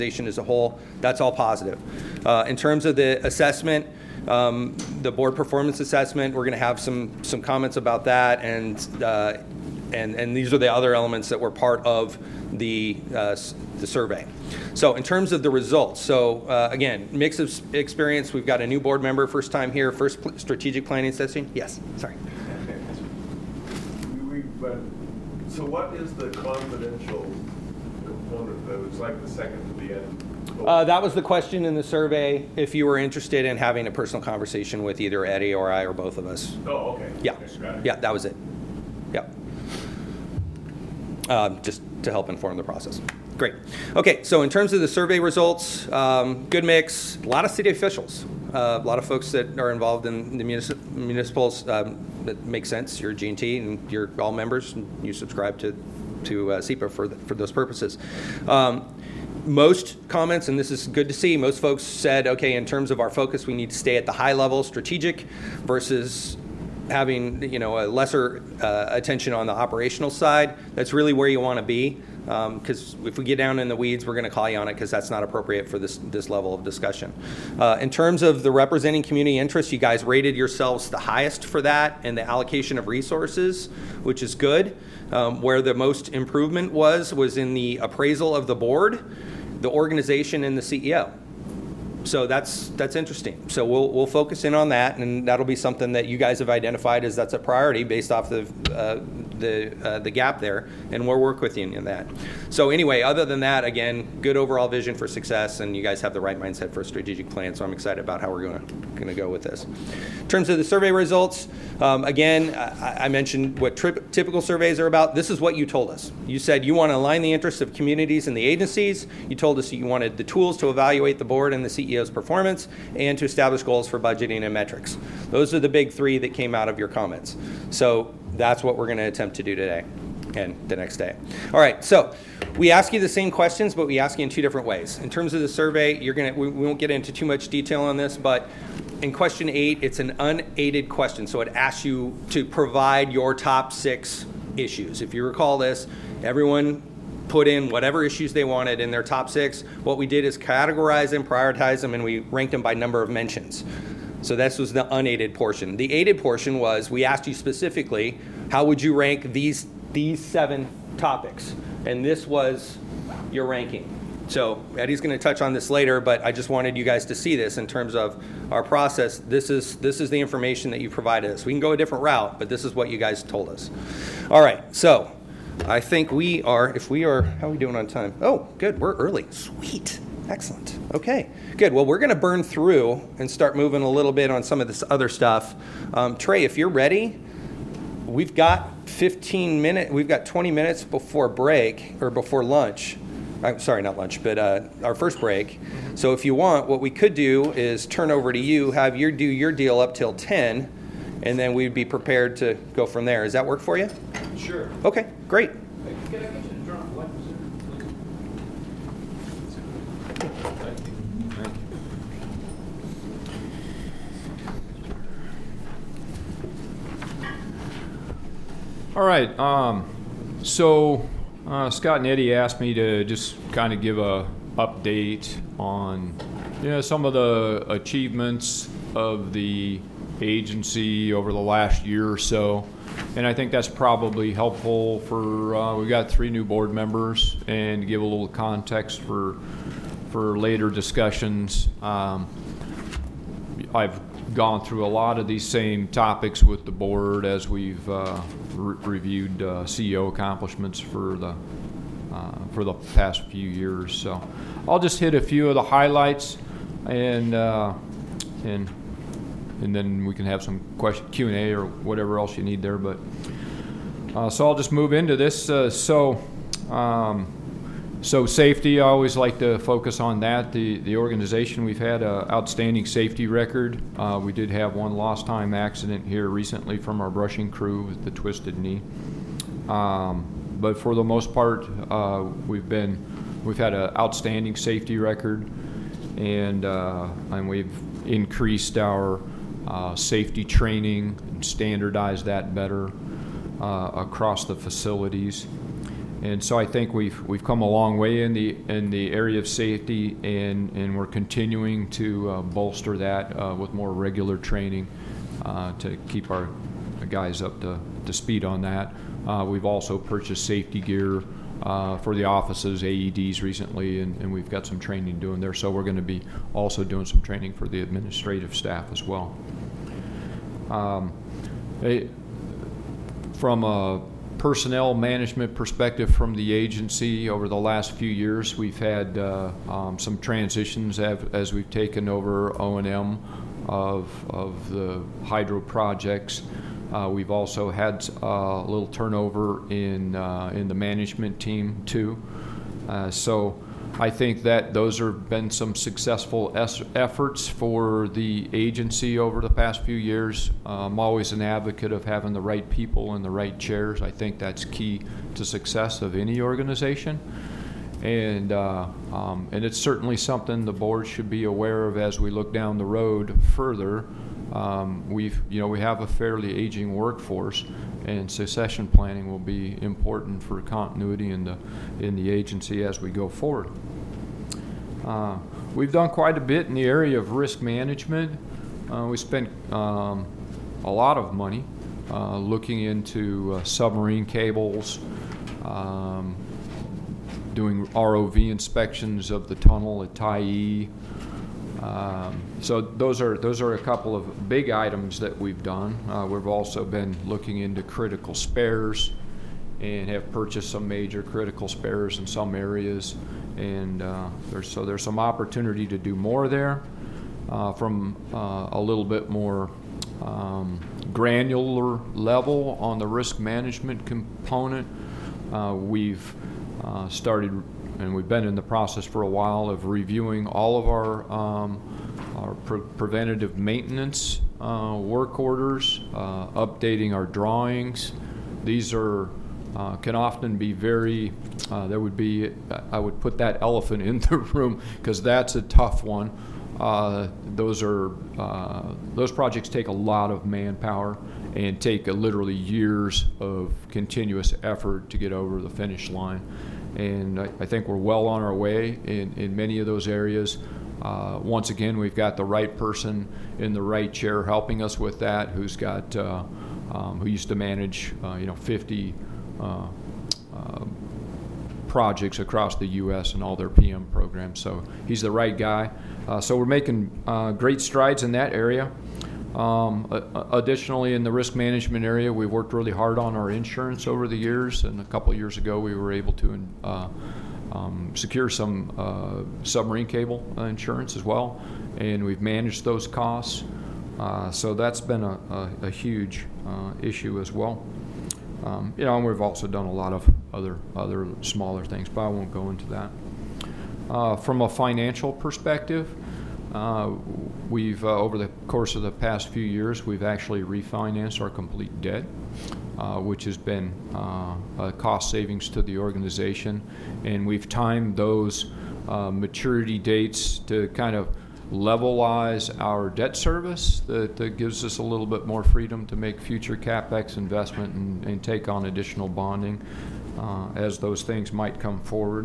as a whole, that's all positive. In terms of the assessment, the board performance assessment, we're going to have some comments about that, and these are the other elements that were part of the survey. So in terms of the results, so again, mix of experience. We've got a new board member, first time here, first strategic planning session. Yes, sorry. So what is the confidential component that was like the second to the end? That was the question in the survey, if you were interested in having a personal conversation with either Eddie or I or both of us. Oh, okay. Yeah, Okay, yeah, that was it. Yeah. Just to help inform the process. Great. Okay, so in terms of the survey results, good mix, a lot of city officials, a lot of folks that are involved in the municipals. That makes sense. You're G&T and you're all members and you subscribe to SEPA for those purposes. Most comments, and this is good to see, most folks said, okay, in terms of our focus, we need to stay at the high level strategic versus having a lesser attention on the operational side. That's really where you want to be, because if we get down in the weeds, we're going to call you on it because that's not appropriate for this level of discussion. In terms of the representing community interests, you guys rated yourselves the highest for that and the allocation of resources, which is good. Where the most improvement was in the appraisal of the board, the organization, and the CEO. So that's interesting. So we'll focus in on that, and that'll be something that you guys have identified as that's a priority based off the gap there, and we'll work with you in that. So anyway, other than that, again, good overall vision for success, and you guys have the right mindset for a strategic plan. So I'm excited about how we're going to go with this. In terms of the survey results, again, I mentioned what typical surveys are about. This is what you told us. You said you want to align the interests of communities and the agencies. You told us you wanted the tools to evaluate the board and the CEO's performance and to establish goals for budgeting and metrics. Those are the big three that came out of your comments. So that's what we're going to attempt to do today and the next day. All right, so we ask you the same questions, but we ask you in two different ways. In terms of the survey, we won't get into too much detail on this, but in question 8, it's an unaided question. So it asks you to provide your top 6 issues. If you recall this, everyone put in whatever issues they wanted in their top 6. What we did is categorize them, prioritize them, and we ranked them by number of mentions. So this was the unaided portion. The aided portion was we asked you specifically, how would you rank these 7 topics? And this was your ranking. So Eddie's going to touch on this later, but I just wanted you guys to see this in terms of our process. This is the information that you provided us. We can go a different route, but this is what you guys told us. All right, so I think how are we doing on time? Oh, good, we're early. Sweet, excellent. Okay, good. Well, we're going to burn through and start moving a little bit on some of this other stuff. Trey, if you're ready, we've got 20 minutes before break, or before lunch. Sorry, not lunch, but our first break. So if you want, what we could do is turn over to you, have you do your deal up till 10, and then we'd be prepared to go from there. Does that work for you? Sure. Okay, great. Can I get you to drop the light, All right. So Scott and Eddie asked me to just kind of give a update on some of the achievements of the agency over the last year or so, and I think that's probably helpful for we've got 3 new board members, and to give a little context for later discussions. I've gone through a lot of these same topics with the board as we've reviewed CEO accomplishments for the past few years. So I'll just hit a few of the highlights, and then we can have some Q&A or whatever else you need there. But so I'll just move into this. So safety, I always like to focus on that. The organization, we've had an outstanding safety record. We did have one lost time accident here recently from our brushing crew with the twisted knee. But for the most part, we've had an outstanding safety record, and we've increased our safety training and standardized that better across the facilities. And so I think we've come a long way in the area of safety, and we're continuing to bolster that with more regular training to keep our guys up to speed on that. We've also purchased safety gear for the offices, AEDs recently, and we've got some training doing there. So we're going to be also doing some training for the administrative staff as well. From a personnel management perspective from the agency, over the last few years, we've had some transitions as we've taken over O&M of the hydro projects. We've also had a little turnover in the management team too. So I think that those have been some successful efforts for the agency over the past few years. I'm always an advocate of having the right people in the right chairs. I think that's key to success of any organization. And it's certainly something the board should be aware of as we look down the road further. We have a fairly aging workforce, and succession planning will be important for continuity in the agency as we go forward. We've done quite a bit in the area of risk management. We spent a lot of money looking into submarine cables, doing ROV inspections of the tunnel at Tyee. So those are a couple of big items that we've done. We've also been looking into critical spares and have purchased some major critical spares in some areas, and there's some opportunity to do more there. From a little bit more granular level on the risk management component, we've started, and we've been in the process for a while of reviewing all of our preventative maintenance work orders, updating our drawings. These are can often be very, I would put that elephant in the room because that's a tough one. Those projects take a lot of manpower and take literally years of continuous effort to get over the finish line. And I think we're well on our way in many of those areas. Once again, we've got the right person in the right chair helping us with that, who's got who used to manage 50 projects across the U.S. and all their PM programs. So he's the right guy. So we're making great strides in that area. Additionally, in the risk management area, we've worked really hard on our insurance over the years, and a couple of years ago we were able to secure some submarine cable insurance as well, and we've managed those costs. So that's been a huge issue as well. And we've also done a lot of other smaller things, but I won't go into that. From a financial perspective, we've over the course of the past few years, we've actually refinanced our complete debt, which has been a cost savings to the organization, and we've timed those maturity dates to kind of levelize our debt service. That gives us a little bit more freedom to make future CapEx investment and take on additional bonding as those things might come forward.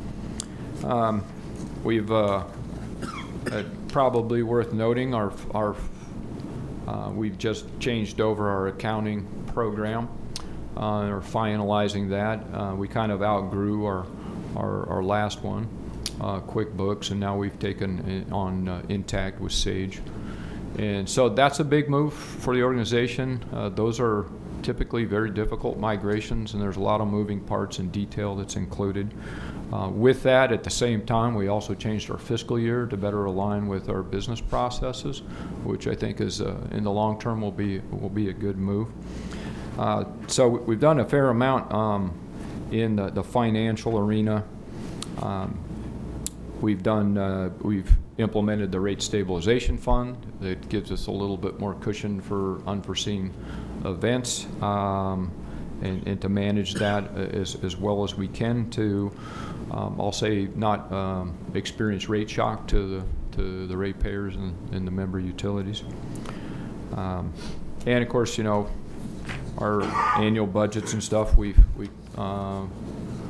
We've probably worth noting we've just changed over our accounting program, or finalizing that. We kind of outgrew our last one, QuickBooks, and now we've taken it on Intact with Sage. And so that's a big move for the organization. Those are typically very difficult migrations, and there's a lot of moving parts and detail that's included. With that, at the same time, we also changed our fiscal year to better align with our business processes, which I think is in the long term will be a good move. So we've done a fair amount in the financial arena. We've implemented the rate stabilization fund that gives us a little bit more cushion for unforeseen events, and to manage that as well as we can to, I'll say, not experience rate shock to the ratepayers and the member utilities. And of course, our annual budgets and stuff, we've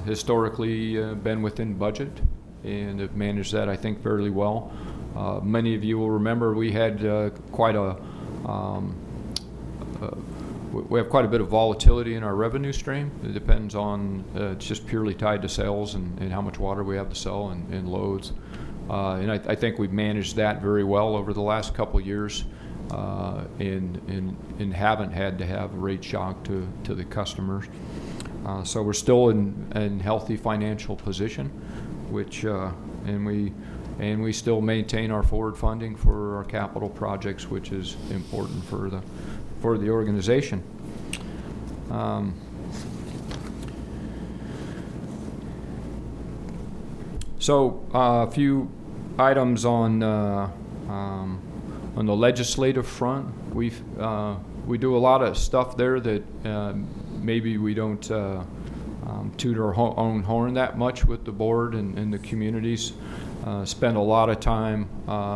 historically been within budget and have managed that, I think, fairly well. Many of you will remember we had quite a bit of volatility in our revenue stream. It depends on, it's just purely tied to sales and how much water we have to sell and loads. And I think we've managed that very well over the last couple of years and haven't had to have a rate shock to the customers. So we're still in healthy financial position, which and we still maintain our forward funding for our capital projects, which is important for the organization. So a few items on the legislative front. We do a lot of stuff there that maybe we don't toot our own horn that much with the board and the communities. Spend a lot of time,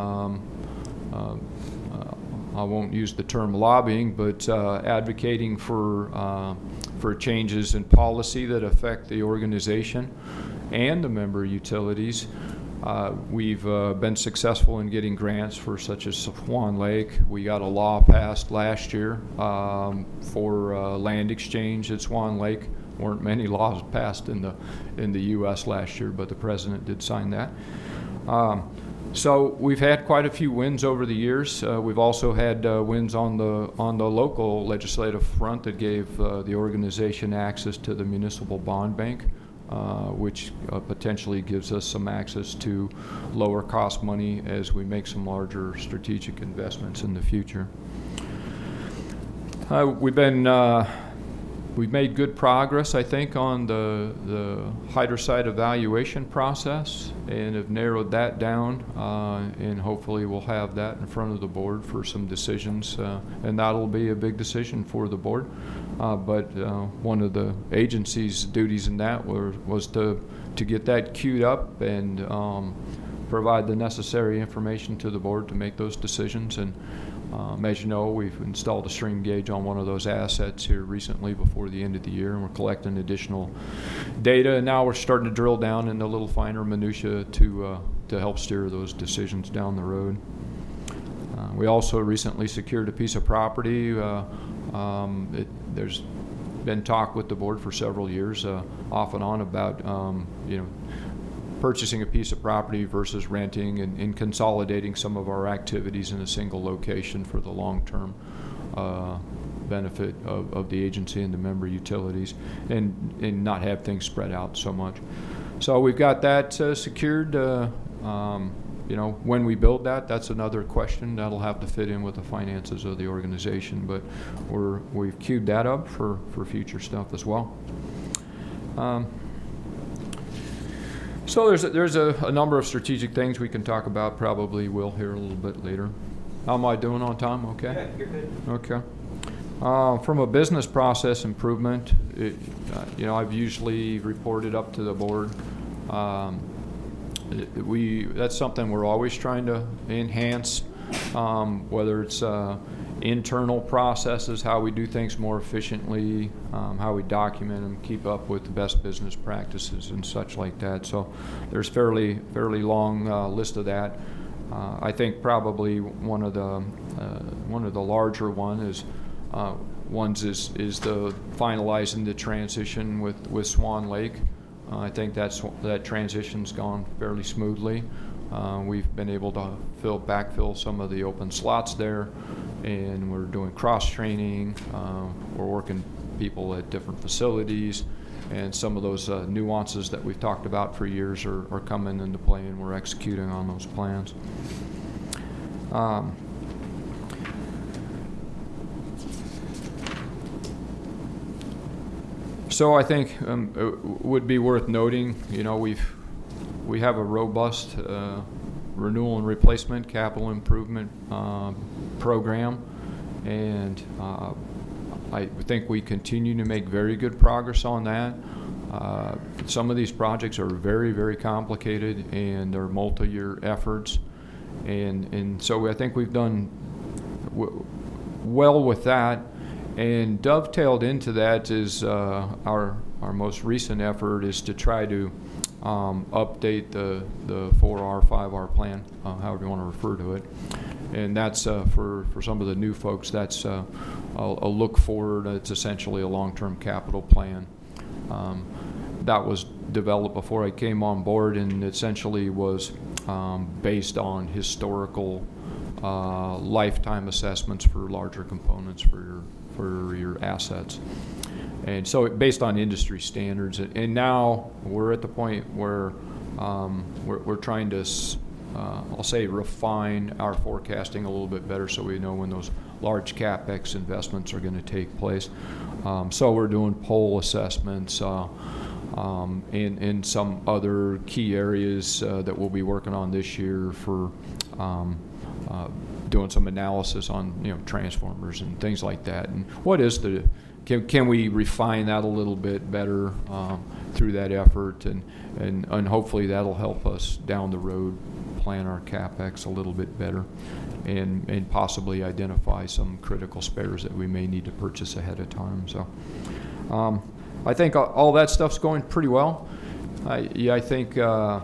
I won't use the term lobbying, but advocating for changes in policy that affect the organization and the member utilities. We've been successful in getting grants for such as Swan Lake. We got a law passed last year for land exchange at Swan Lake. Weren't many laws passed in the U.S. last year, but the president did sign that. So we've had quite a few wins over the years. We've also had wins on the local legislative front that gave the organization access to the municipal bond bank, which potentially gives us some access to lower cost money as we make some larger strategic investments in the future. We've made good progress, I think, on the hydrosite evaluation process and have narrowed that down, and hopefully we'll have that in front of the board for some decisions, and that'll be a big decision for the board. But one of the agency's duties in that was to get that queued up and provide the necessary information to the board to make those decisions. And as you know, we've installed a stream gauge on one of those assets here recently before the end of the year, and we're collecting additional data. And now we're starting to drill down into a little finer minutia to help steer those decisions down the road. We also recently secured a piece of property. There's been talk with the board for several years, off and on, about purchasing a piece of property versus renting and consolidating some of our activities in a single location for the long-term benefit of the agency and the member utilities, and not have things spread out so much. So we've got that secured. When we build that, that's another question that'll have to fit in with the finances of the organization, but we've queued that up for future stuff as well. So there's a number of strategic things we can talk about. Probably will here a little bit later. How am I doing on time? Okay. Yeah, you're good. Okay. From a business process improvement, I've usually reported up to the board. That's something we're always trying to enhance, whether it's internal processes, how we do things more efficiently, how we document them, keep up with the best business practices and such like that. So there's fairly long list of that. I think probably one of the larger ones is the finalizing the transition with Swan Lake. I think that transition's gone fairly smoothly. We've been able to backfill some of the open slots there, and we're doing cross-training. We're working people at different facilities, and some of those nuances that we've talked about for years are coming into play, and we're executing on those plans. So I think it would be worth noting, we have a robust renewal and replacement capital improvement program, and I think we continue to make very good progress on that. Some of these projects are very, very complicated and are multi-year efforts, and so I think we've done well with that. And dovetailed into that is our most recent effort is to try to update the 4R, 5R plan, however you want to refer to it. And that's for some of the new folks, that's a look forward. It's essentially a long-term capital plan. That was developed before I came on board, and essentially was based on historical lifetime assessments for larger components for your assets. And so based on industry standards, and now we're at the point where we're trying to, I'll say, refine our forecasting a little bit better so we know when those large CapEx investments are going to take place. So we're doing pole assessments and some other key areas that we'll be working on this year for doing some analysis on transformers and things like that. And what is the can we refine that a little bit better through that effort, and hopefully that'll help us down the road plan our CapEx a little bit better, and possibly identify some critical spares that we may need to purchase ahead of time. So I think all that stuff's going pretty well. I think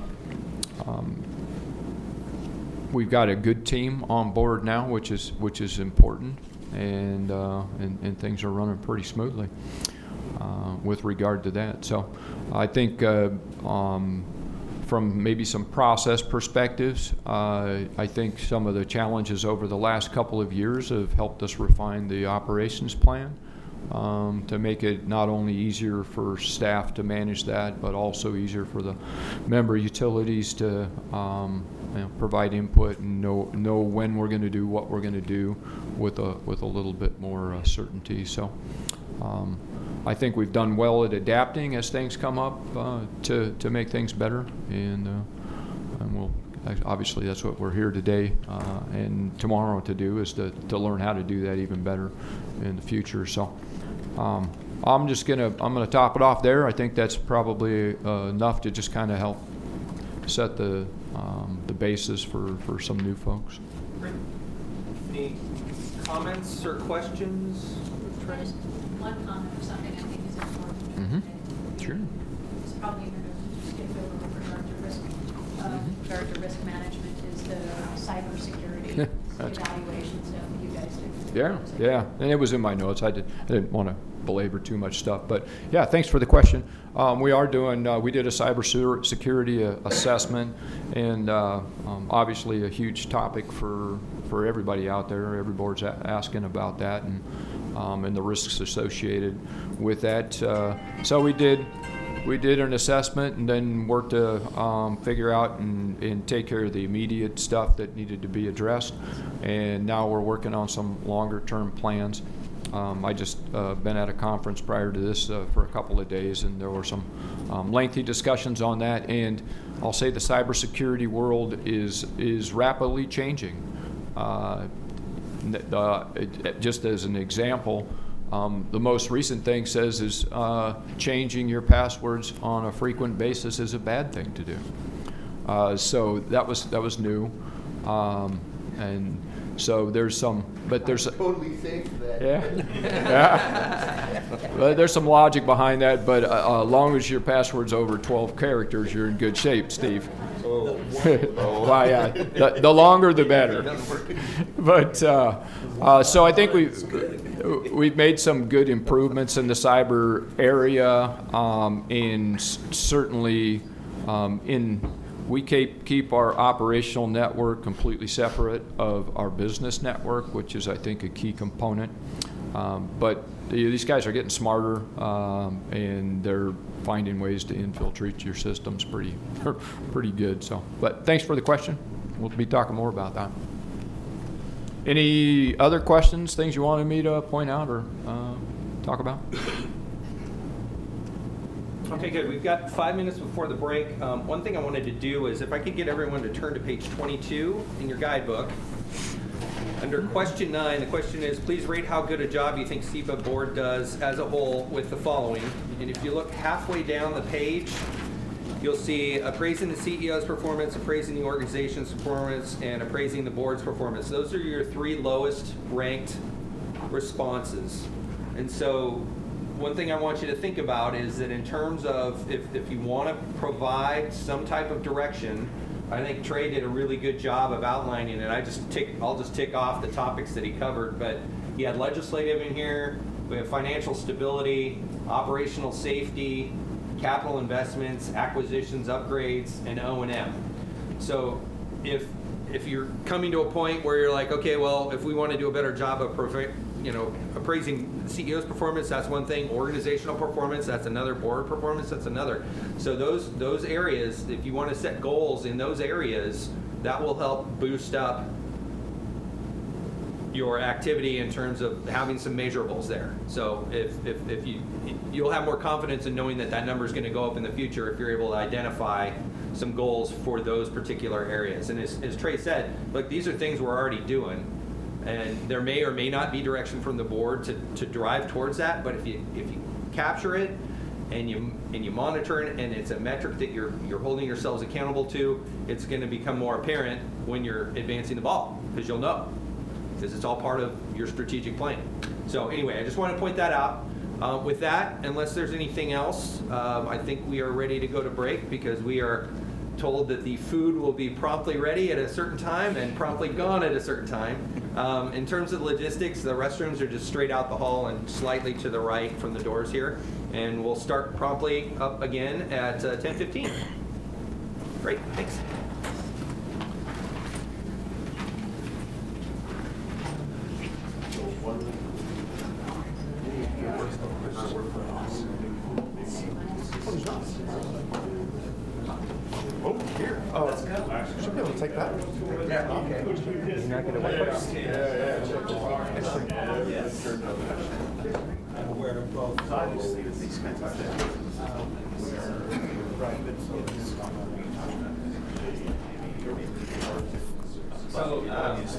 we've got a good team on board now, which is important, and things are running pretty smoothly with regard to that. So I think from maybe some process perspectives, I think some of the challenges over the last couple of years have helped us refine the operations plan to make it not only easier for staff to manage that, but also easier for the member utilities to provide input and know when we're going to do what we're going to do with a little bit more certainty. So I think we've done well at adapting as things come up to make things better, and we'll obviously that's what we're here today and tomorrow to do, is to learn how to do that even better in the future. So I'm gonna top it off there. I think that's probably enough to just kind of help set the basis for some new folks. Great. Any comments or questions? Just one comment or something I think is important. Mm-hmm. Sure. It's probably going to skip over with regard to risk management is the cybersecurity evaluations that you guys do. Yeah, and it was in my notes. I didn't want to belabor too much stuff, but yeah, thanks for the question. We are doing. We did a cybersecurity assessment, and obviously a huge topic for everybody out there. Every board's asking about that, and the risks associated with that. So we did an assessment and then worked to figure out and take care of the immediate stuff that needed to be addressed. And now we're working on some longer term plans. I just been at a conference prior to this for a couple of days, and there were some lengthy discussions on that. And I'll say the cybersecurity world is rapidly changing. Just as an example, the most recent thing says is changing your passwords on a frequent basis is a bad thing to do. So that was new, and so there's some, but there's totally safe for that. Yeah. Well, there's some logic behind that, but as long as your password's over 12 characters, you're in good shape, Steve. Why? The longer, the better. But so I think we've made some good improvements in the cyber area, and certainly we keep our operational network completely separate of our business network, which is, I think, a key component. But these guys are getting smarter, and they're finding ways to infiltrate your systems pretty good. So, but thanks for the question. We'll be talking more about that. Any other questions, things you wanted me to point out or talk about? Okay, good. We've got 5 minutes before the break. One thing I wanted to do is if I could get everyone to turn to page 22 in your guidebook. Under question 9, the question is, please rate how good a job you think SEPA board does as a whole with the following. And if you look halfway down the page, you'll see appraising the CEO's performance, appraising the organization's performance, and appraising the board's performance. Those are your 3 lowest ranked responses. And so one thing I want you to think about is that in terms of if you want to provide some type of direction, I think Trey did a really good job of outlining it. I'll just tick off the topics that he covered, but he had legislative in here, we have financial stability, operational safety, capital investments, acquisitions, upgrades, and O&M. So if you're coming to a point where you're like, okay, well, if we want to do a better job of appraising the CEO's performance, that's one thing. Organizational performance, that's another. Board performance, that's another. So those areas, if you want to set goals in those areas, that will help boost up your activity in terms of having some measurables there. So if you'll have more confidence in knowing that that number is going to go up in the future if you're able to identify some goals for those particular areas. And as Trey said, look, these are things we're already doing, and there may or may not be direction from the board to drive towards that. But if you capture it and you monitor it, and it's a metric that you're holding yourselves accountable to, it's going to become more apparent when you're advancing the ball, because you'll know, because it's all part of your strategic plan. So anyway, I just want to point that out. With that, unless there's anything else, I think we are ready to go to break, because we are told that the food will be promptly ready at a certain time and promptly gone at a certain time. In terms of logistics, the restrooms are just straight out the hall and slightly to the right from the doors here. And we'll start promptly up again at 10:15. Great, thanks. Oh, here. Oh, let's go. Should be able to take that. Yeah, okay. You're not going to wait first? Yeah. I'm aware of both. Obviously, with these kinds of things. Right. So,